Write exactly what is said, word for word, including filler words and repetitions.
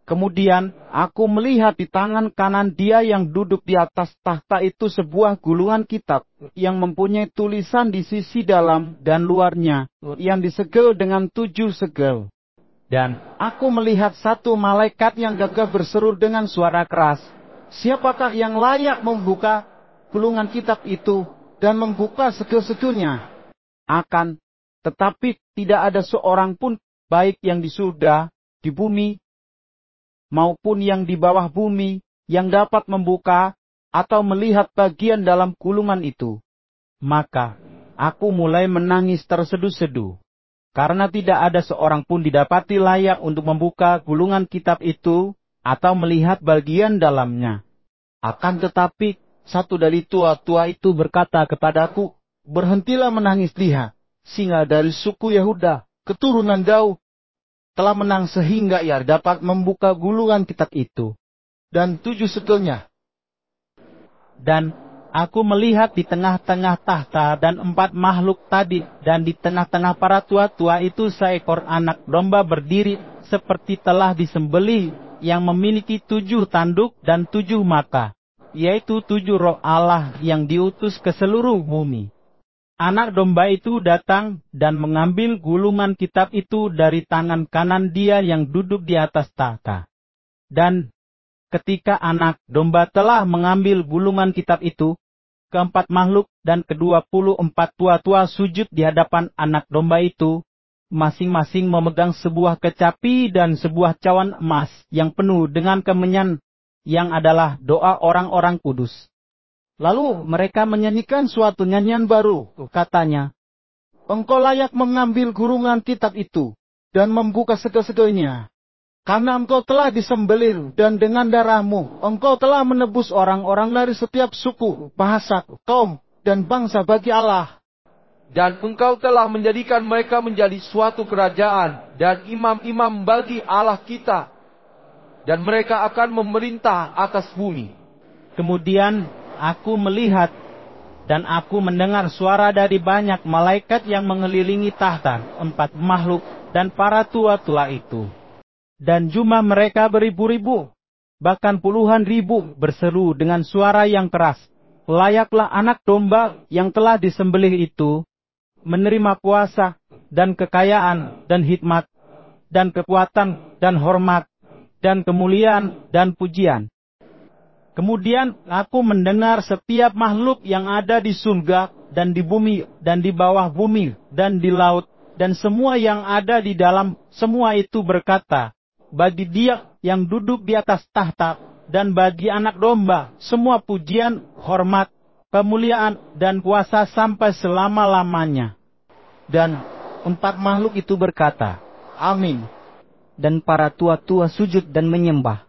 Kemudian aku melihat di tangan kanan Dia yang duduk di atas tahta itu sebuah gulungan kitab yang mempunyai tulisan di sisi dalam dan luarnya, yang disegel dengan tujuh segel. Dan aku melihat satu malaikat yang gagah berseru dengan suara keras, "Siapakah yang layak membuka gulungan kitab itu dan membuka segel-segelnya?" Akan tetapi tidak ada seorang pun, baik yang di surga, di bumi, maupun yang di bawah bumi, yang dapat membuka atau melihat bagian dalam gulungan itu. Maka aku mulai menangis terseduh-seduh, karena tidak ada seorang pun didapati layak untuk membuka gulungan kitab itu atau melihat bagian dalamnya. Akan tetapi satu dari tua-tua itu berkata kepadaku, "Berhentilah menangis, lihat, singa dari suku Yehuda, keturunan Daud, telah menang sehingga ia dapat membuka gulungan kitab itu dan tujuh segelnya." Dan aku melihat di tengah-tengah tahta dan empat makhluk tadi, dan di tengah-tengah para tua-tua itu seekor anak domba berdiri seperti telah disembelih, yang memiliki tujuh tanduk dan tujuh mata, yaitu tujuh roh Allah yang diutus ke seluruh bumi. Anak domba itu datang dan mengambil gulungan kitab itu dari tangan kanan Dia yang duduk di atas tahta. Dan ketika anak domba telah mengambil gulungan kitab itu, keempat makhluk dan kedua puluh empat tua-tua sujud di hadapan anak domba itu, masing-masing memegang sebuah kecapi dan sebuah cawan emas yang penuh dengan kemenyan, yang adalah doa orang-orang kudus. Lalu mereka menyanyikan suatu nyanyian baru, katanya, "Engkau layak mengambil gulungan kitab itu dan membuka segel-segelnya, karena engkau telah disembelih dan dengan darahmu engkau telah menebus orang-orang dari setiap suku, bahasa, kaum, dan bangsa bagi Allah. Dan engkau telah menjadikan mereka menjadi suatu kerajaan dan imam-imam bagi Allah kita, dan mereka akan memerintah atas bumi." Kemudian aku melihat dan aku mendengar suara dari banyak malaikat yang mengelilingi tahta, empat makhluk dan para tua-tua itu. Dan jumlah mereka beribu-ribu, bahkan puluhan ribu, berseru dengan suara yang keras, "Layaklah anak domba yang telah disembelih itu menerima kuasa dan kekayaan dan hikmat dan kekuatan dan hormat dan kemuliaan dan pujian." Kemudian aku mendengar setiap makhluk yang ada di surga dan di bumi dan di bawah bumi dan di laut dan semua yang ada di dalam semua itu berkata, "Bagi Dia yang duduk di atas tahta dan bagi anak domba semua pujian, hormat, kemuliaan dan kuasa sampai selama-lamanya." Dan empat makhluk itu berkata, "Amin." Dan para tua-tua sujud dan menyembah.